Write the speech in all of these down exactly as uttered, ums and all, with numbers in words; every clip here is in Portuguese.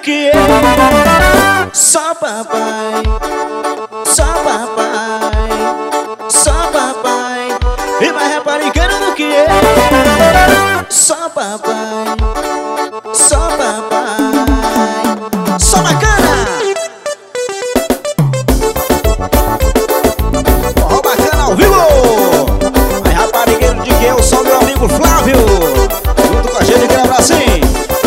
que eu. Só papai, só papai, só papai. E mais rapariqueiro do que eu. Só papai, só papai, só bacana. Forró bacana ao vivo. Aí raparigueiro de que eu sou meu amigo Flávio, junto com a gente aqui no Brasil.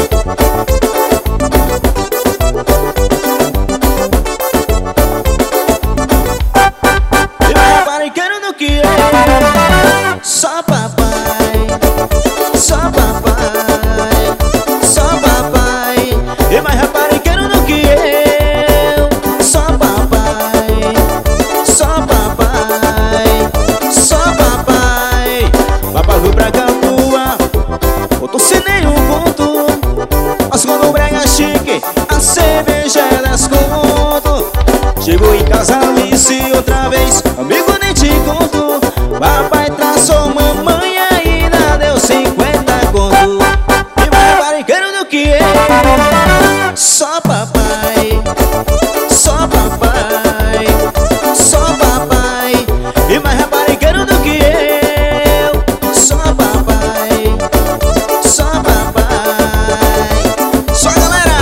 E mais rapariqueiro do que eu. Só papai, só papai, só papai. E mais rapariqueiro do que eu. Só papai, só papai, só papai. Papai do Braga tua, botou sem nenhum ponto. Mas quando o brega chique, a cerveja é desconto. Chegou em casa, Alice outra vez, amigo nem te conto. Papai traçou mamãe, ainda deu cinquenta conto. E mais rapariqueiro do que eu. Só papai, só papai, só papai. E mais rapariqueiro do que eu. Só papai, só papai, só galera.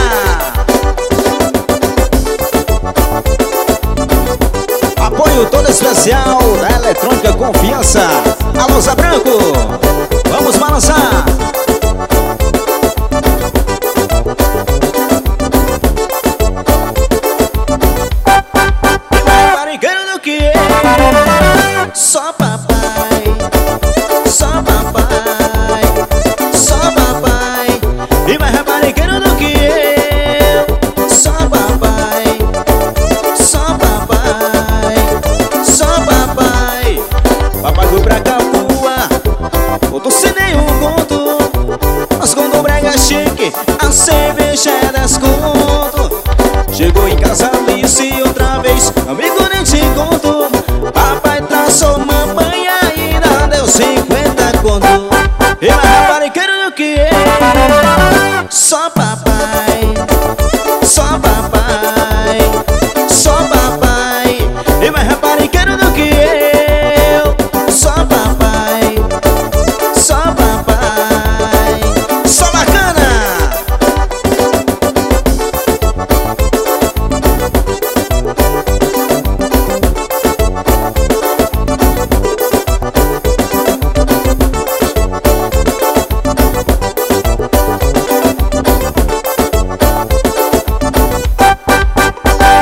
Apoio todo especial da Eletrônica Confiança. Alô, Zé Branco, vamos balançar. E mais rapariqueiro do que eu. Só papai, só papai, só papai. E mais rapariqueiro do que eu. Só papai, só papai, só papai. Papai do Braga tua, botou sem nenhum conto. Mas quando o brega chique, a cerveja é desconto. Chegou em casa, Alice outra vez, amigo nem te conto.